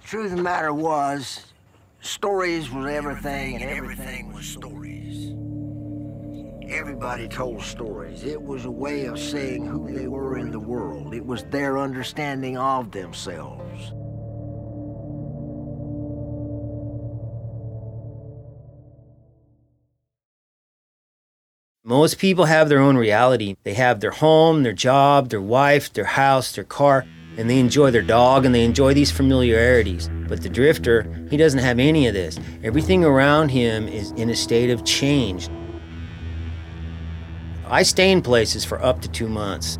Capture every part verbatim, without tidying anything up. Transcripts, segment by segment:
Truth of the matter was, stories was everything, and everything was stories. Everybody told stories. It was a way of saying who they were in the world. It was their understanding of themselves. Most people have their own reality. They have their home, their job, their wife, their house, their car, and they enjoy their dog, and they enjoy these familiarities. But the drifter, he doesn't have any of this. Everything around him is in a state of change. I stay in places for up to two months.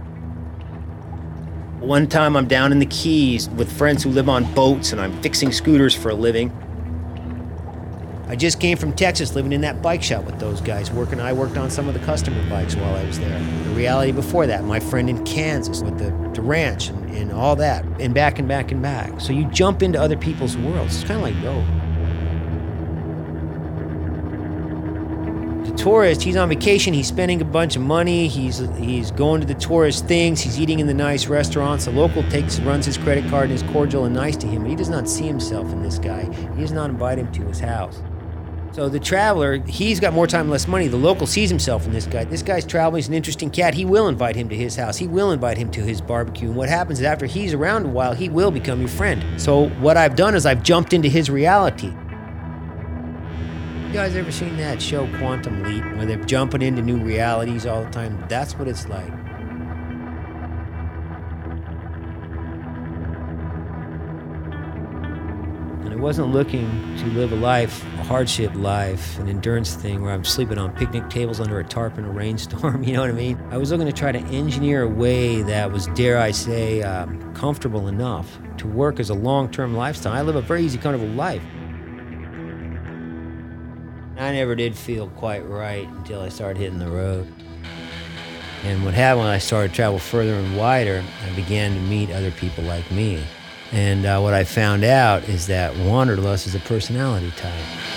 One time I'm down in the Keys with friends who live on boats, and I'm fixing scooters for a living. I just came from Texas living in that bike shop with those guys working. I worked on some of the customer bikes while I was there. The reality before that, my friend in Kansas with the, the ranch and, and all that, and back and back and back. So you jump into other people's worlds. It's kind of like, yo. The tourist, he's on vacation, he's spending a bunch of money, he's he's going to the tourist things, he's eating in the nice restaurants. The local takes, runs his credit card and is cordial and nice to him, but he does not see himself in this guy. He does not invite him to his house. So the traveler, he's got more time, less money. The local sees himself in this guy. This guy's traveling, he's an interesting cat. He will invite him to his house. He will invite him to his barbecue. And what happens is after he's around a while, he will become your friend. So what I've done is I've jumped into his reality. You guys ever seen that show Quantum Leap, where they're jumping into new realities all the time? That's what it's like. And I wasn't looking to live a life, a hardship life, an endurance thing where I'm sleeping on picnic tables under a tarp in a rainstorm, you know what I mean? I was looking to try to engineer a way that was, dare I say, um, comfortable enough to work as a long-term lifestyle. I live a very easy, comfortable life. I never did feel quite right until I started hitting the road. And what happened when I started to travel further and wider, I began to meet other people like me. And uh, what I found out is that wanderlust is a personality type.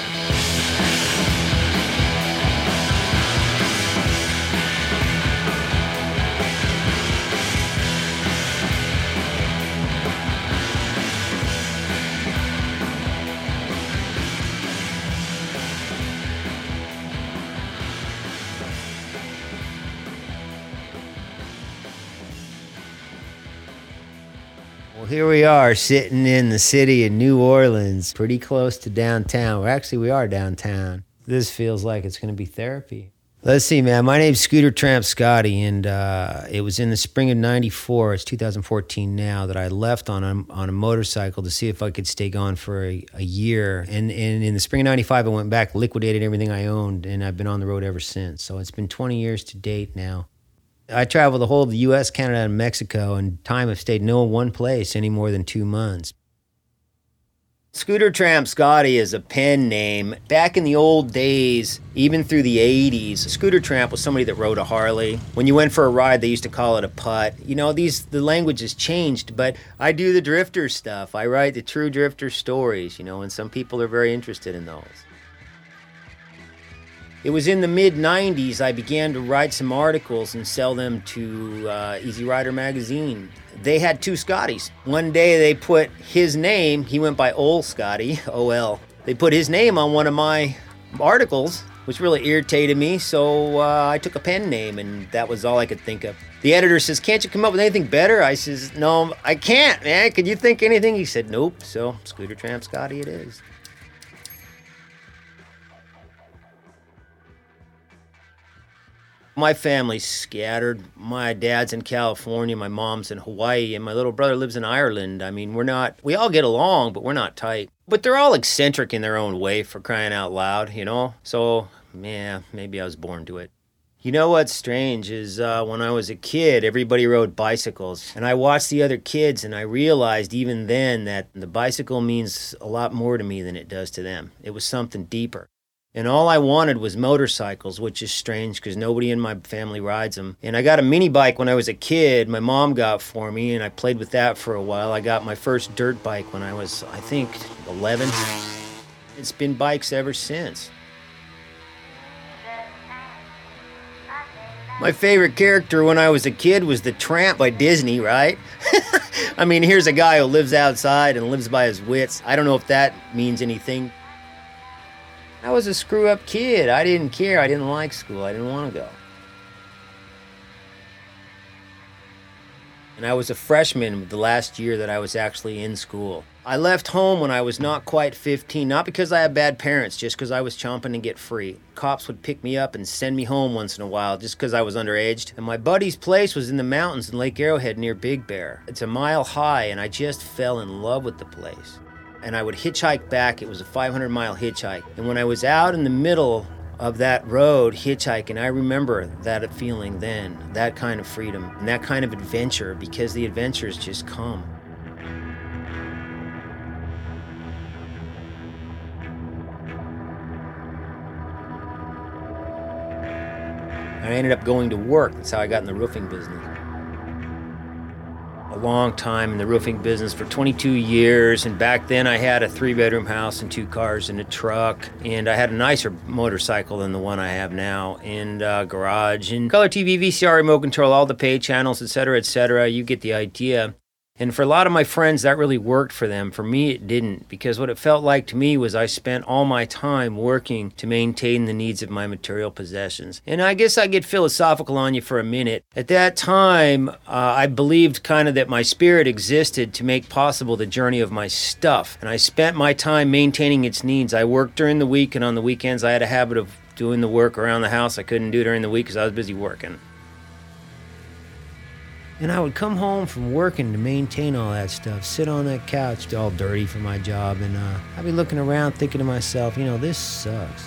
Well, here we are sitting in the city of New Orleans, pretty close to downtown. Well, actually, we are downtown. This feels like it's going to be therapy. Let's see, man. My name's Scooter Tramp Scotty, and uh, it was in the spring of ninety-four, it's two thousand fourteen now, that I left on a, on a motorcycle to see if I could stay gone for a, a year. And, and in the spring of ninety-five, I went back, liquidated everything I owned, and I've been on the road ever since. So it's been twenty years to date now. I traveled the whole of the U S, Canada, and Mexico, and time I've stayed no one place any more than two months. Scooter Tramp Scotty is a pen name. Back in the old days, even through the eighties, Scooter Tramp was somebody that rode a Harley. When you went for a ride, they used to call it a putt. You know, these the language has changed, but I do the drifter stuff. I write the true drifter stories, you know, and some people are very interested in those. It was in the mid nineties I began to write some articles and sell them to uh, Easy Rider magazine. They had two Scotties. One day they put his name, he went by Ol Scotty, O L. They put his name on one of my articles, which really irritated me, so uh, I took a pen name, and that was all I could think of. The editor says, "Can't you come up with anything better?" I says, "No, I can't, man. Can you think anything?" He said, "Nope." So Scooter Tramp Scotty it is. My family's scattered. My dad's in California, my mom's in Hawaii, and my little brother lives in Ireland. I mean, we're not, we all get along, but we're not tight. But they're all eccentric in their own way, for crying out loud, you know? So, yeah, maybe I was born to it. You know what's strange is uh, when I was a kid, everybody rode bicycles. And I watched the other kids, and I realized even then that the bicycle means a lot more to me than it does to them. It was something deeper. And all I wanted was motorcycles, which is strange because nobody in my family rides them. And I got a mini bike when I was a kid, my mom got for me, and I played with that for a while. I got my first dirt bike when I was, I think, eleven. It's been bikes ever since. My favorite character when I was a kid was the Tramp by Disney, right? I mean, here's a guy who lives outside and lives by his wits. I don't know if that means anything. I was a screw-up kid. I didn't care. I didn't like school. I didn't want to go. And I was a freshman the last year that I was actually in school. I left home when I was not quite fifteen, not because I had bad parents, just because I was chomping to get free. Cops would pick me up and send me home once in a while just because I was underage. And my buddy's place was in the mountains in Lake Arrowhead near Big Bear. It's a mile high, and I just fell in love with the place. And I would hitchhike back. It was a five hundred mile hitchhike. And when I was out in the middle of that road hitchhiking, I remember that feeling then, that kind of freedom and that kind of adventure, because the adventures just come. I ended up going to work. That's how I got in the roofing business. A long time in the roofing business, for twenty-two years, and back then I had a three-bedroom house and two cars and a truck, and I had a nicer motorcycle than the one I have now, and a garage, and color T V, V C R, remote control, all the pay channels, et cetera, et cetera. You get the idea. And for a lot of my friends, that really worked for them. For me, it didn't, because what it felt like to me was I spent all my time working to maintain the needs of my material possessions. And I guess I get philosophical on you for a minute. At that time, uh, I believed kind of that my spirit existed to make possible the journey of my stuff. And I spent my time maintaining its needs. I worked during the week, and on the weekends I had a habit of doing the work around the house I couldn't do during the week because I was busy working. And I would come home from working to maintain all that stuff, sit on that couch, all dirty from my job, and uh, I'd be looking around thinking to myself, you know, this sucks.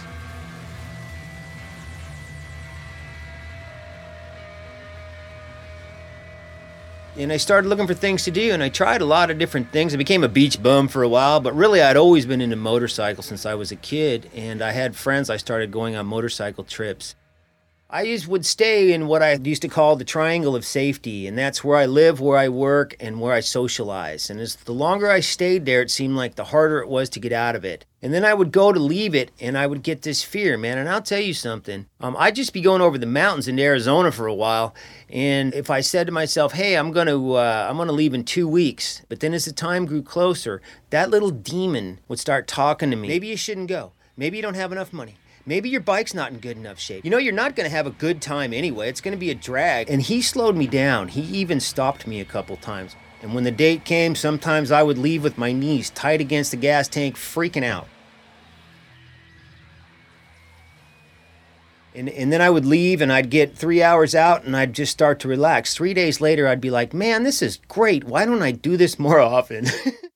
And I started looking for things to do, and I tried a lot of different things. I became a beach bum for a while, but really I'd always been into motorcycles since I was a kid, and I had friends. I started going on motorcycle trips. I used, would stay in what I used to call the triangle of safety, and that's where I live, where I work, and where I socialize. And as the longer I stayed there, it seemed like the harder it was to get out of it. And then I would go to leave it, and I would get this fear, man. And I'll tell you something. Um, I'd just be going over the mountains into Arizona for a while, and if I said to myself, hey, I'm going to uh, I'm going to leave in two weeks, but then as the time grew closer, that little demon would start talking to me. Maybe you shouldn't go. Maybe you don't have enough money. Maybe your bike's not in good enough shape. You know, you're not going to have a good time anyway. It's going to be a drag. And he slowed me down. He even stopped me a couple times. And when the date came, sometimes I would leave with my knees tight against the gas tank, freaking out. And, and then I would leave, and I'd get three hours out, and I'd just start to relax. Three days later, I'd be like, man, this is great. Why don't I do this more often?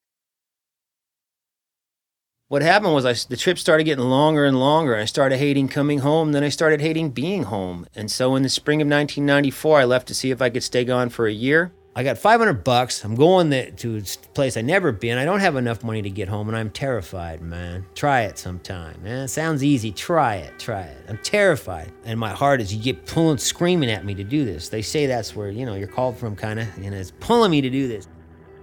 What happened was I, the trip started getting longer and longer. I started hating coming home. Then I started hating being home. And so in the spring of nineteen ninety-four, I left to see if I could stay gone for a year. I got five hundred bucks. I'm going there to a place I've never been. I don't have enough money to get home, and I'm terrified, man. Try it sometime, man. It sounds easy. Try it. Try it. I'm terrified. And my heart is, you get pulling, screaming at me to do this. They say that's where, you know, you're called from, kind of, and it's pulling me to do this.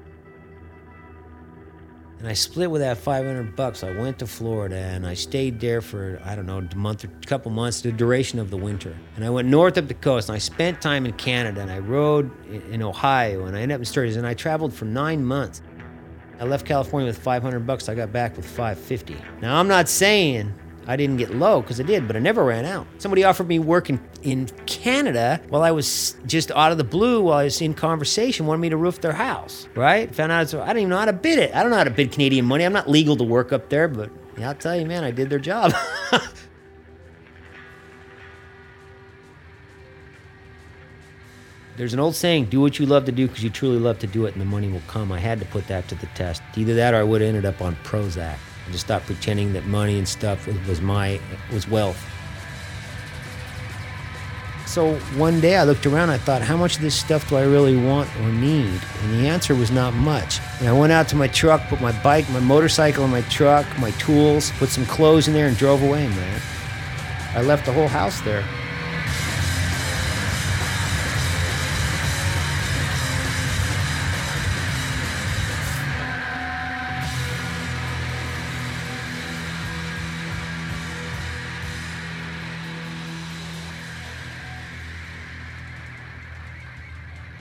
And I split with that five hundred bucks. I went to Florida, and I stayed there for, I don't know, a month or a couple months, the duration of the winter. And I went north up the coast, and I spent time in Canada, and I rode in Ohio, and I ended up in Sturgis, and I traveled for nine months. I left California with five hundred bucks. I got back with five fifty. Now, I'm not saying I didn't get low, because I did, but I never ran out. Somebody offered me work in, in Canada while I was just out of the blue, while I was in conversation, wanted me to roof their house, right? Found out, I didn't even know how to bid it. I don't know how to bid Canadian money. I'm not legal to work up there, but yeah, I'll tell you, man, I did their job. There's an old saying, do what you love to do because you truly love to do it, and the money will come. I had to put that to the test. Either that or I would have ended up on Prozac. I just stopped pretending that money and stuff was my was wealth. So one day I looked around, I thought, how much of this stuff do I really want or need? And the answer was not much. And I went out to my truck, put my bike, my motorcycle in my truck, my tools, put some clothes in there, and drove away, man. I left the whole house there.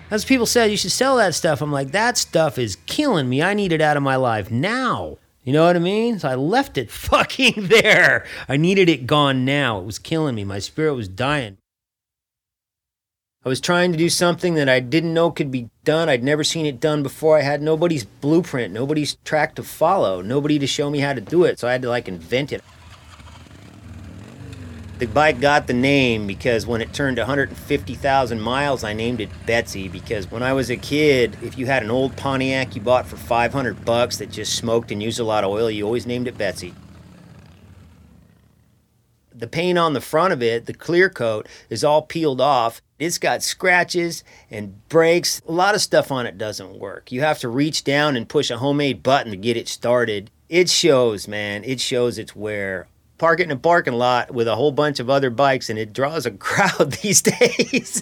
As people said, you should sell that stuff. I'm like, that stuff is killing me. I need it out of my life now. You know what I mean? So I left it fucking there. I needed it gone now. It was killing me. My spirit was dying. I was trying to do something that I didn't know could be done. I'd never seen it done before. I had nobody's blueprint, nobody's track to follow, nobody to show me how to do it. So I had to like invent it. The bike got the name because when it turned one hundred fifty thousand miles, I named it Betsy, because when I was a kid, if you had an old Pontiac you bought for five hundred bucks that just smoked and used a lot of oil, you always named it Betsy. The paint on the front of it, the clear coat, is all peeled off. It's got scratches and breaks. A lot of stuff on it doesn't work. You have to reach down and push a homemade button to get it started. It shows, man. It shows its wear. Park it in a parking lot with a whole bunch of other bikes and it draws a crowd these days.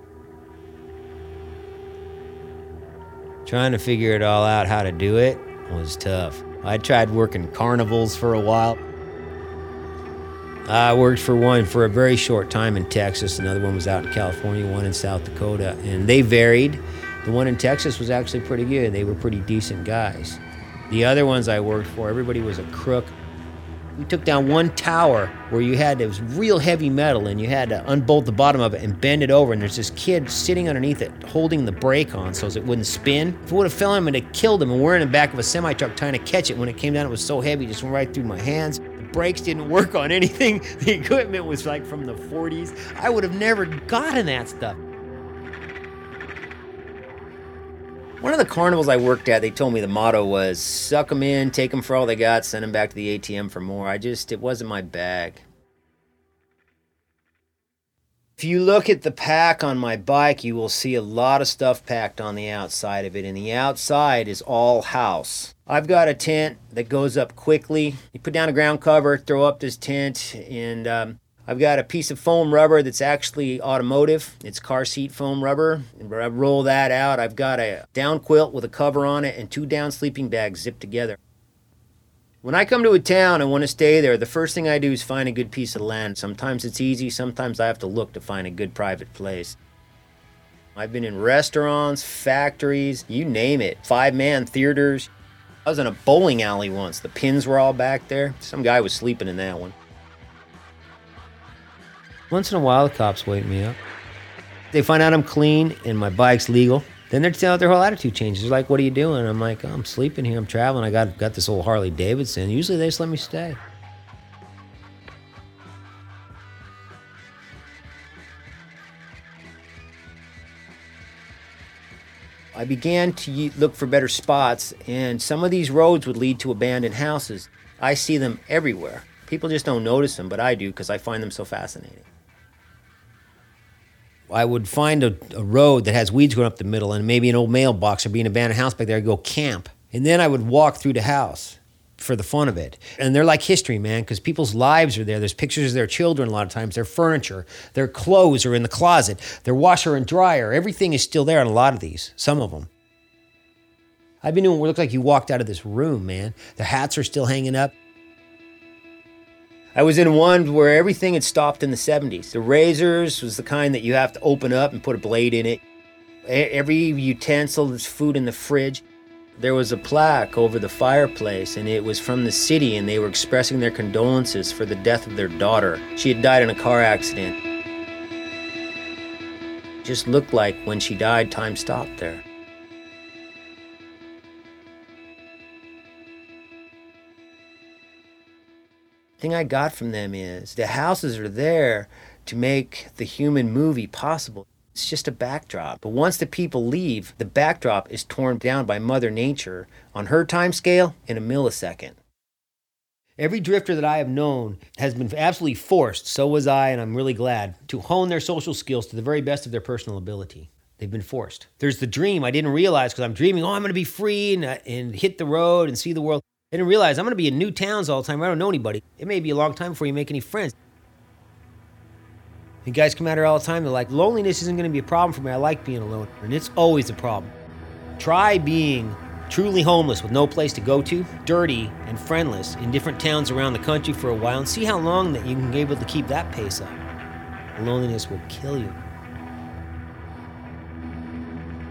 Trying to figure it all out how to do it was tough. I tried working carnivals for a while. I worked for one for a very short time in Texas. Another one was out in California, one in South Dakota, and they varied. The one in Texas was actually pretty good. They were pretty decent guys. The other ones I worked for, everybody was a crook. We took down one tower where you had, it was real heavy metal, and you had to unbolt the bottom of it and bend it over, and there's this kid sitting underneath it holding the brake on so it wouldn't spin. If it would have fell him, it would have killed him, and we're in the back of a semi-truck trying to catch it. When it came down, it was so heavy, it just went right through my hands. Brakes didn't work on anything. The equipment was like from the forties. I would have never gotten that stuff. One of the carnivals I worked at, they told me the motto was, suck them in, take them for all they got, send them back to the A T M for more. I just, it wasn't my bag. If you look at the pack on my bike, you will see a lot of stuff packed on the outside of it, and the outside is all house. I've got a tent that goes up quickly. You put down a ground cover, throw up this tent, and um, I've got a piece of foam rubber that's actually automotive. It's car seat foam rubber. And I roll that out. I've got a down quilt with a cover on it and two down sleeping bags zipped together. When I come to a town and want to stay there, the first thing I do is find a good piece of land. Sometimes it's easy, sometimes I have to look to find a good private place. I've been in restaurants, factories, you name it, five-man theaters. I was in a bowling alley once. The pins were all back there. Some guy was sleeping in that one. Once in a while, the cops wake me up. They find out I'm clean and my bike's legal. Then they're telling their whole attitude changes. They're like, what are you doing? I'm like, oh, I'm sleeping here. I'm traveling. I got, got this old Harley Davidson. Usually they just let me stay. I began to look for better spots, and some of these roads would lead to abandoned houses. I see them everywhere. People just don't notice them, but I do because I find them so fascinating. I would find a, a road that has weeds growing up the middle and maybe an old mailbox or be an abandoned house back there. I'd go camp. And then I would walk through the house for the fun of it. And they're like history, man, because people's lives are there. There's pictures of their children a lot of times, their furniture, their clothes are in the closet, their washer and dryer. Everything is still there on a lot of these, some of them. I've been doing what looks like you walked out of this room, man. The hats are still hanging up. I was in one where everything had stopped in the seventies. The razors was the kind that you have to open up and put a blade in it. Every utensil, there's food in the fridge. There was a plaque over the fireplace, and it was from the city, and they were expressing their condolences for the death of their daughter. She had died in a car accident. It just looked like when she died, time stopped there. The thing I got from them is the houses are there to make the human movie possible. It's just a backdrop. But once the people leave, the backdrop is torn down by Mother Nature on her time scale in a millisecond. Every drifter that I have known has been absolutely forced, so was I, and I'm really glad, to hone their social skills to the very best of their personal ability. They've been forced. There's the dream I didn't realize because I'm dreaming, oh, I'm going to be free and, uh, and hit the road and see the world. I didn't realize I'm going to be in new towns all the time where I don't know anybody. It may be a long time before you make any friends. You guys come out here all the time, they're like, loneliness isn't going to be a problem for me. I like being alone. And it's always a problem. Try being truly homeless with no place to go to, dirty and friendless in different towns around the country for a while and see how long that you can be able to keep that pace up. Loneliness will kill you.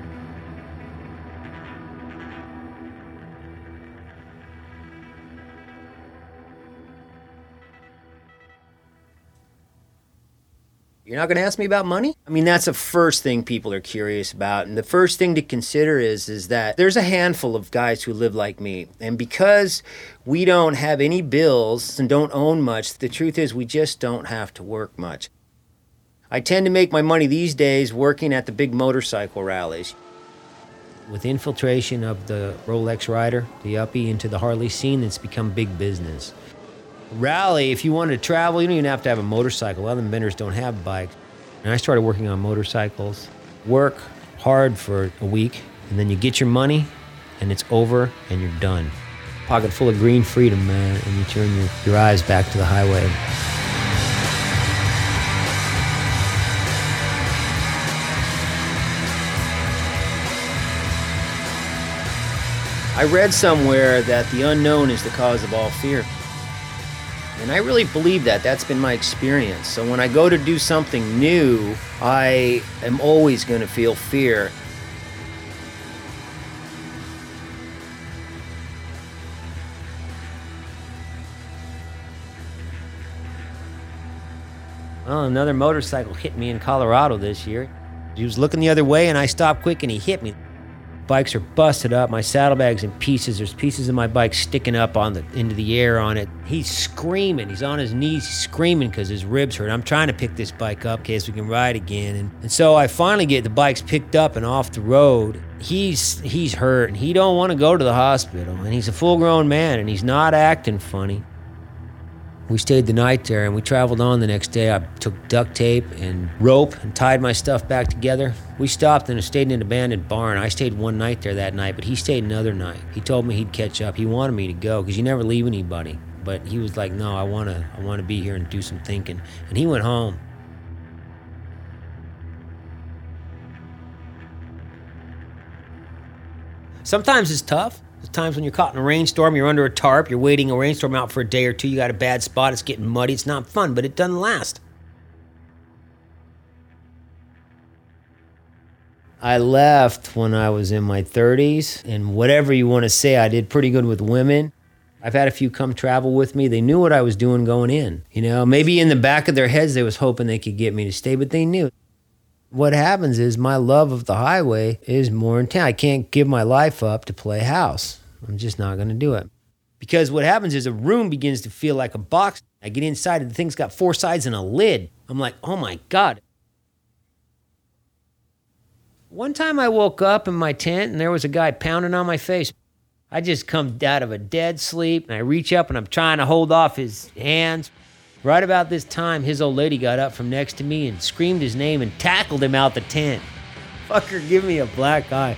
You're not going to ask me about money? I mean, that's the first thing people are curious about. And the first thing to consider is, is that there's a handful of guys who live like me. And because we don't have any bills and don't own much, the truth is we just don't have to work much. I tend to make my money these days working at the big motorcycle rallies. With infiltration of the Rolex rider, the uppie, into the Harley scene, it's become big business. Rally, if you wanted to travel, you don't even have to have a motorcycle. Other vendors don't have bikes. And I started working on motorcycles. Work hard for a week, and then you get your money, and it's over, and you're done. Pocket full of green freedom, man, and you turn your, your eyes back to the highway. I read somewhere that the unknown is the cause of all fear. And I really believe that. That's been my experience. So when I go to do something new, I am always going to feel fear. Well, another motorcycle hit me in Colorado this year. He was looking the other way and I stopped quick and he hit me. Bikes are busted up, my saddlebag's in pieces. There's pieces of my bike sticking up on the into the air on it. He's screaming. He's on his knees. He's screaming because his ribs hurt. I'm trying to pick this bike up in case we can ride again. And, and so I finally get the bikes picked up and off the road. He's he's hurt and he don't want to go to the hospital. And he's a full-grown man and he's not acting funny. We stayed the night there and we traveled on the next day. I took duct tape and rope and tied my stuff back together. We stopped and stayed in an abandoned barn. I stayed one night there that night, but he stayed another night. He told me he'd catch up. He wanted me to go because you never leave anybody. But he was like, no, I want to I want to be here and do some thinking. And he went home. Sometimes it's tough. There's times when you're caught in a rainstorm, you're under a tarp, you're waiting a rainstorm out for a day or two, you got a bad spot, it's getting muddy, it's not fun, but it doesn't last. I left when I was in my thirties, and whatever you want to say, I did pretty good with women. I've had a few come travel with me. They knew what I was doing going in. You know, maybe in the back of their heads they was hoping they could get me to stay, but they knew. What happens is my love of the highway is more intense. I can't give my life up to play house. I'm just not going to do it. Because what happens is a room begins to feel like a box. I get inside and the thing's got four sides and a lid. I'm like, oh my God. One time I woke up in my tent and there was a guy pounding on my face. I just come out of a dead sleep and I reach up and I'm trying to hold off his hands. Right about this time, his old lady got up from next to me and screamed his name and tackled him out the tent. Fucker, give me a black eye.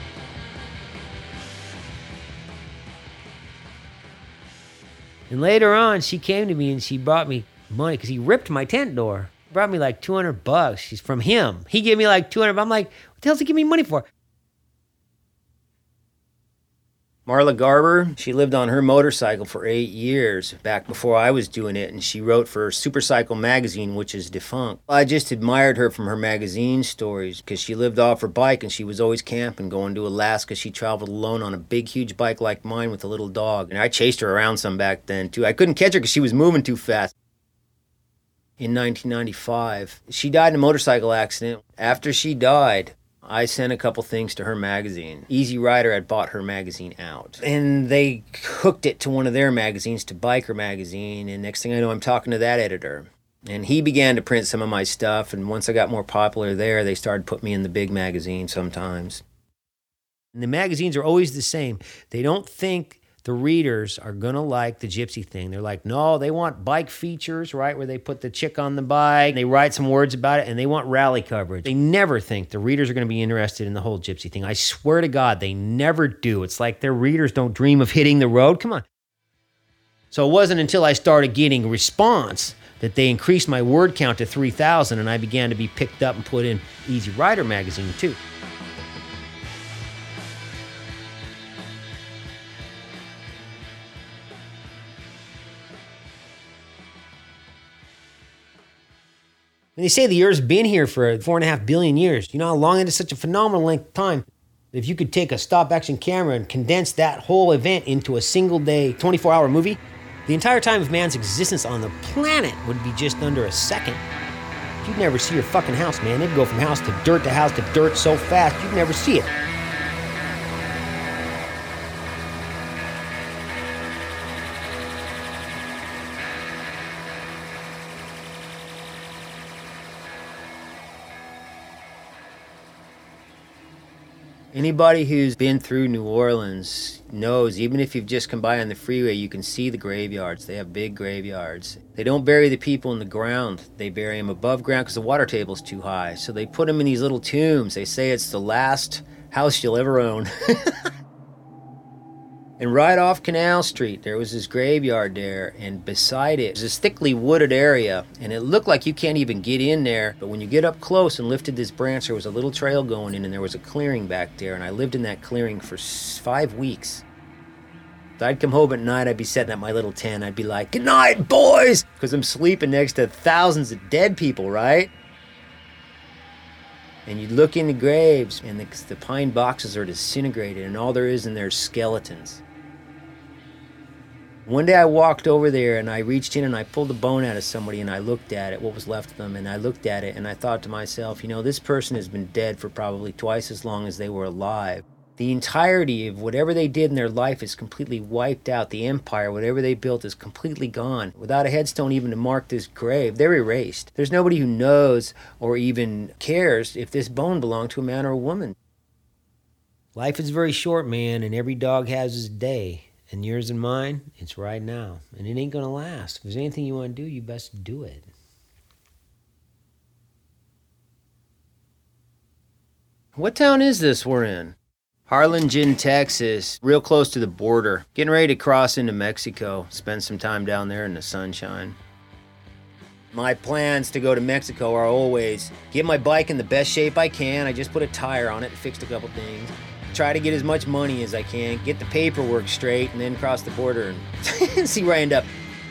And later on, she came to me and she brought me money because he ripped my tent door. Brought me like two hundred bucks. She's from him. He gave me like two hundred. I'm like, what the hell's he give me money for? Marla Garber, she lived on her motorcycle for eight years back before I was doing it, and she wrote for Supercycle magazine, which is defunct. I just admired her from her magazine stories because she lived off her bike and she was always camping, going to Alaska. She traveled alone on a big, huge bike like mine with a little dog, and I chased her around some back then, too. I couldn't catch her because she was moving too fast. In nineteen ninety-five, she died in a motorcycle accident. After she died, I sent a couple things to her magazine. Easy Rider had bought her magazine out. And they hooked it to one of their magazines, to Biker Magazine, and next thing I know, I'm talking to that editor. And he began to print some of my stuff, and once I got more popular there, they started putting me in the big magazine sometimes. And the magazines are always the same. They don't think the readers are going to like the gypsy thing. They're like, no, they want bike features, right, where they put the chick on the bike, they write some words about it, and they want rally coverage. They never think the readers are going to be interested in the whole gypsy thing. I swear to God, they never do. It's like their readers don't dream of hitting the road. Come on. So it wasn't until I started getting a response that they increased my word count to three thousand, and I began to be picked up and put in Easy Rider magazine, too. And they say the Earth's been here for four and a half billion years. You know how long it is? Such a phenomenal length of time. If you could take a stop-action camera and condense that whole event into a single-day, twenty-four hour movie, the entire time of man's existence on the planet would be just under a second. you'd never see your fucking house, man. They'd go from house to dirt to house to dirt so fast, you'd never see it. Anybody who's been through New Orleans knows, even if you've just come by on the freeway, you can see the graveyards. They have big graveyards. They don't bury the people in the ground. They bury them above ground because the water table's too high. So they put them in these little tombs. They say it's the last house you'll ever own. And right off Canal Street, there was this graveyard there, and beside it was this thickly wooded area, and it looked like you can't even get in there, but when you get up close and lifted this branch, there was a little trail going in, and there was a clearing back there, and I lived in that clearing for five weeks. So I'd come home at night, I'd be setting up my little tent, I'd be like, "Good night, boys!" Because I'm sleeping next to thousands of dead people, right? And you'd look in the graves, and the, the pine boxes are disintegrated, and all there is in there is skeletons. One day I walked over there and I reached in and I pulled a bone out of somebody and I looked at it, what was left of them, and I looked at it and I thought to myself, you know, this person has been dead for probably twice as long as they were alive. The entirety of whatever they did in their life is completely wiped out. The empire, whatever they built, is completely gone. Without a headstone even to mark this grave, they're erased. There's nobody who knows or even cares if this bone belonged to a man or a woman. Life is very short, man, and every dog has his day. And yours and mine, it's right now. And it ain't gonna last. If there's anything you want to do, you best do it. What town is this we're in? Harlingen, Texas, real close to the border. Getting ready to cross into Mexico, spend some time down there in the sunshine. My plans to go to Mexico are always get my bike in the best shape I can. I just put a tire on it and fixed a couple things. Try to get as much money as I can, get the paperwork straight, and then cross the border and see where I end up.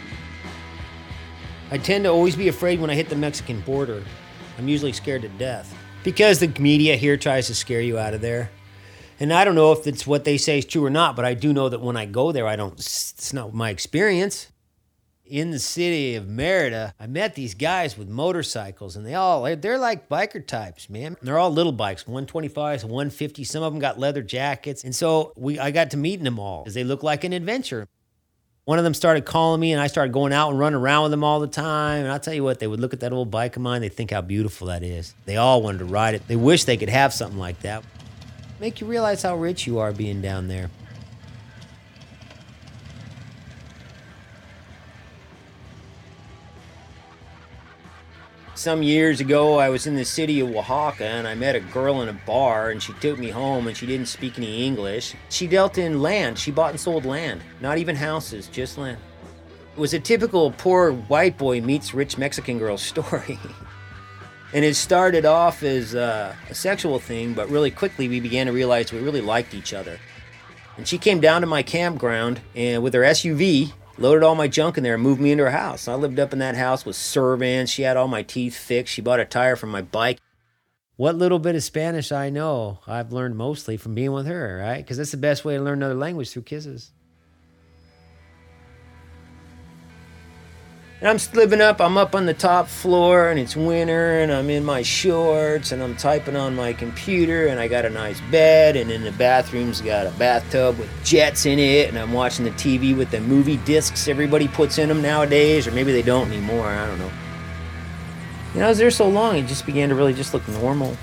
I tend to always be afraid when I hit the Mexican border. I'm usually scared to death because the media here tries to scare you out of there. And I don't know if it's what they say is true or not, but I do know that when I go there, I don't, it's not my experience. In the city of Merida, I met these guys with motorcycles, and they all, they're like biker types, man. They're all little bikes, one twenty-fives, one fifty. Some of them got leather jackets. And so we, I got to meeting them all because they look like an adventure. One of them started calling me, and I started going out and running around with them all the time. And I'll tell you what, they would look at that old bike of mine, they think how beautiful that is. They all wanted to ride it. They wish they could have something like that. Make you realize how rich you are being down there. Some years ago, I was in the city of Oaxaca, and I met a girl in a bar, and she took me home, and she didn't speak any English. She dealt in land. She bought and sold land. Not even houses, just land. It was a typical poor white boy meets rich Mexican girl story. And it started off as uh, a sexual thing, but really quickly we began to realize we really liked each other. And she came down to my campground and with her S U V, loaded all my junk in there and moved me into her house. I lived up in that house with servants. She had all my teeth fixed. She bought a tire for my bike. What little bit of Spanish I know, I've learned mostly from being with her, right? Because that's the best way to learn another language, through kisses. And I'm living up, I'm up on the top floor, and it's winter, and I'm in my shorts, and I'm typing on my computer, and I got a nice bed, and in the bathroom's got a bathtub with jets in it, and I'm watching the T V with the movie discs everybody puts in them nowadays, or maybe they don't anymore, I don't know. You know, I was there so long, it just began to really just look normal.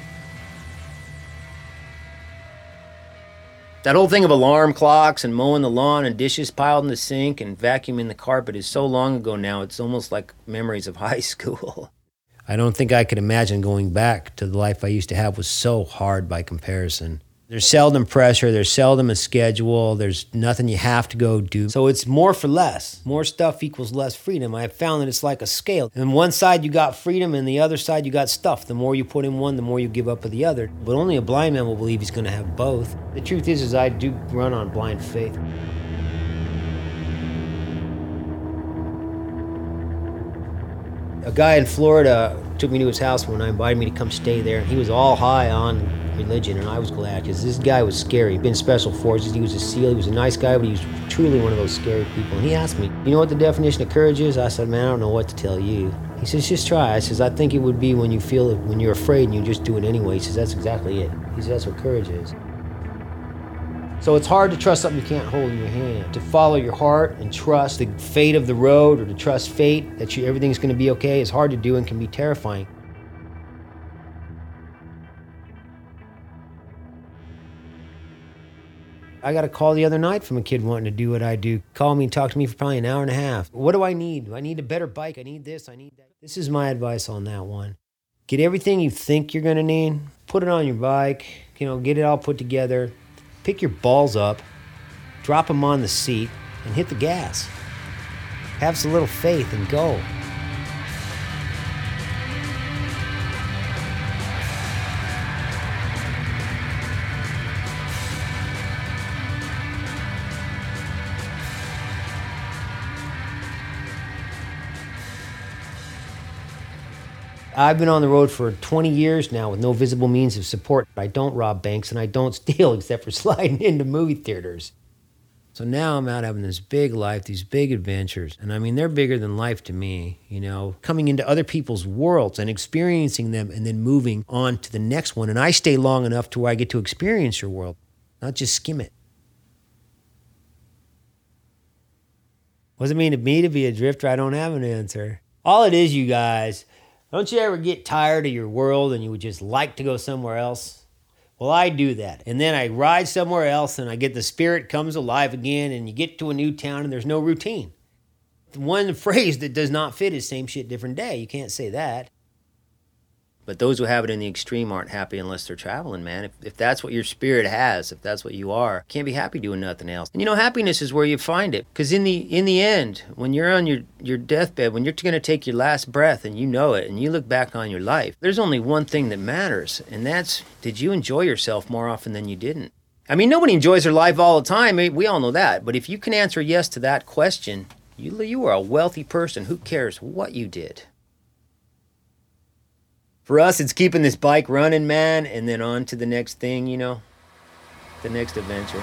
That whole thing of alarm clocks and mowing the lawn and dishes piled in the sink and vacuuming the carpet is so long ago now, it's almost like memories of high school. I don't think I could imagine going back to the life I used to have. Was so hard by comparison. There's seldom pressure, there's seldom a schedule, there's nothing you have to go do. So it's more for less. More stuff equals less freedom. I've found that it's like a scale. And one side you got freedom, and the other side you got stuff. The more you put in one, the more you give up of the other. But only a blind man will believe he's gonna have both. The truth is, is I do run on blind faith. A guy in Florida took me to his house one night, invited me to come stay there, and he was all high on religion, and I was glad, because this guy was scary. He'd been special forces, he was a SEAL, he was a nice guy, but he was truly one of those scary people. And he asked me, you know what the definition of courage is? I said, man, I don't know what to tell you. He says, just try. I says, I think it would be when you feel it, when you're afraid and you just do it anyway. He says, that's exactly it. He says, that's what courage is. So it's hard to trust something you can't hold in your hand. To follow your heart and trust the fate of the road, or to trust fate that you, everything's gonna be okay, is hard to do and can be terrifying. I got a call the other night from a kid wanting to do what I do. Call me and talk to me for probably an hour and a half. What do I need? I need a better bike. I need this. I need that. This is my advice on that one. Get everything you think you're going to need. Put it on your bike. You know, get it all put together. Pick your balls up. Drop them on the seat and hit the gas. Have some little faith and go. I've been on the road for twenty years now with no visible means of support. I don't rob banks and I don't steal except for sliding into movie theaters. So now I'm out having this big life, these big adventures. And I mean, they're bigger than life to me, you know, coming into other people's worlds and experiencing them and then moving on to the next one. And I stay long enough to where I get to experience your world, not just skim it. What does it mean to me to be a drifter? I don't have an answer. All it is, you guys, don't you ever get tired of your world and you would just like to go somewhere else? Well, I do that. And then I ride somewhere else and I get the spirit comes alive again, and you get to a new town and there's no routine. The one phrase that does not fit is same shit, different day. You can't say that. But those who have it in the extreme aren't happy unless they're traveling, man. If, if that's what your spirit has, if that's what you are, you can't be happy doing nothing else. And you know, happiness is where you find it. Because in the in the end, when you're on your, your deathbed, when you're going to take your last breath and you know it, and you look back on your life, there's only one thing that matters. And that's, did you enjoy yourself more often than you didn't? I mean, nobody enjoys their life all the time. We all know that. But if you can answer yes to that question, you, you are a wealthy person. Who cares what you did? For us, it's keeping this bike running, man, and then on to the next thing, you know, the next adventure.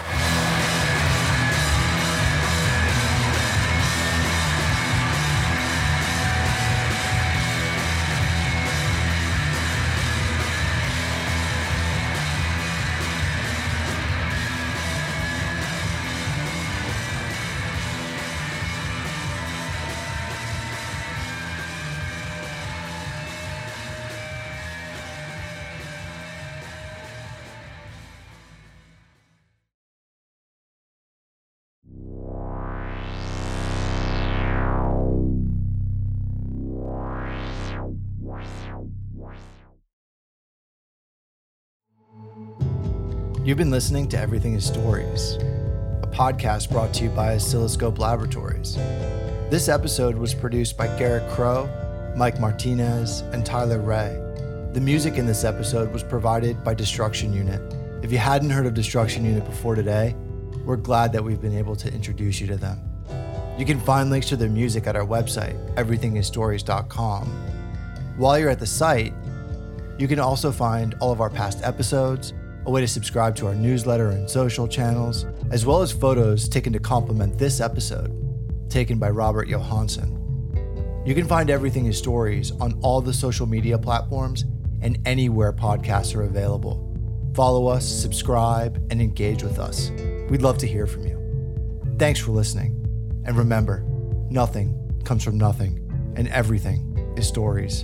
You've been listening to Everything is Stories, a podcast brought to you by Oscilloscope Laboratories. This episode was produced by Garrett Crow, Mike Martinez, and Tyler Ray. The music in this episode was provided by Destruction Unit. If you hadn't heard of Destruction Unit before today, we're glad that we've been able to introduce you to them. You can find links to their music at our website, everything is stories dot com. While you're at the site, you can also find all of our past episodes, a way to subscribe to our newsletter and social channels, as well as photos taken to complement this episode, taken by Robert Johansson. You can find Everything is Stories on all the social media platforms and anywhere podcasts are available. Follow us, subscribe, and engage with us. We'd love to hear from you. Thanks for listening. And remember, nothing comes from nothing, and everything is stories.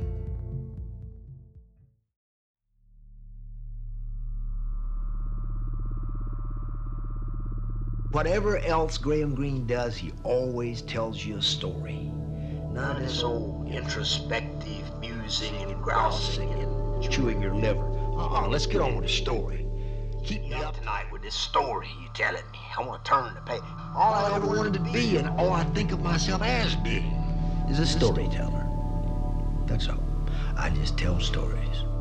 Whatever else Graham Greene does, he always tells you a story. None of this old introspective musing and grousing and chewing your liver. Uh-uh, let's get on with the story. Keep me up tonight with this story you're telling me. I want to turn the page. All I ever wanted to be and all I think of myself as being is a storyteller. That's all. I just tell stories.